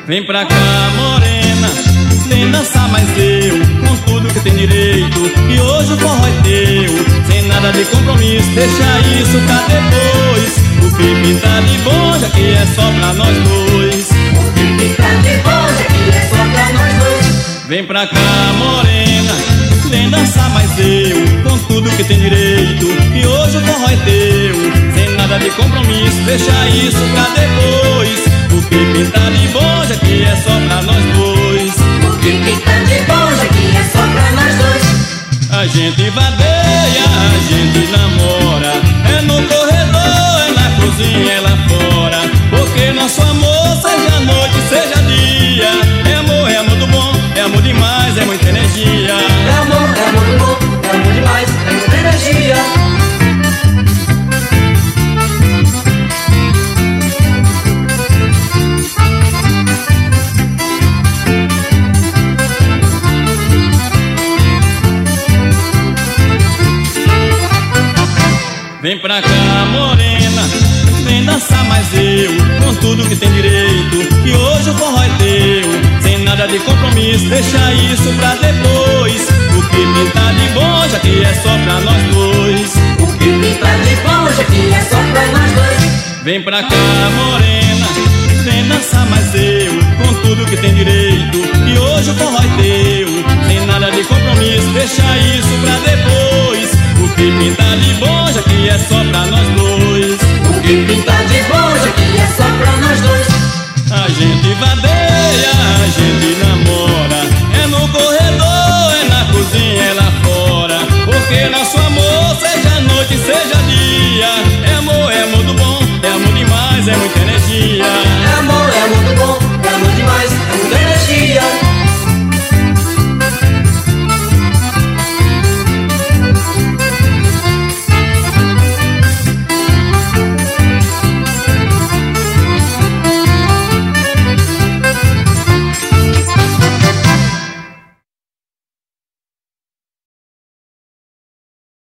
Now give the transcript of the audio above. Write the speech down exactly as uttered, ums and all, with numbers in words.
Vem pra cá, morena, vem dançar mais eu, com tudo que tem direito, e hoje o forró é teu, sem nada de compromisso, deixa isso pra depois. O que tá de bom já que é só pra nós dois. O que tá de bom já que é só pra nós dois. Vem pra cá, morena, vem dançar mais eu, com tudo que tem direito, e hoje o forró é teu, sem nada de compromisso, deixa isso pra depois. O que tá de bom já que é só pra nós dois. O que tá de bom já que é só pra nós dois. A gente vadeia, a gente namora, é no corredor, é na cozinha, é lá fora, porque nosso amor seja noite, seja dia. É amor, é amor do bom, é amor demais, é muita energia. É amor, é amor do bom, é amor demais, é muita energia. Vem pra cá, morena, vem dançar mais eu, com tudo que tem direito, que hoje o forró é teu, sem nada de compromisso, deixa isso pra depois. O que tá de bom já que é só pra nós dois. O que tá de bom já que é só pra nós dois. Vem pra cá, morena, vem dançar mais eu, com tudo que tem direito, que hoje o forró é teu, sem nada de compromisso, deixa isso pra depois. O que tá de bom já que é só pra nós dois. O que tá de bom já que é só pra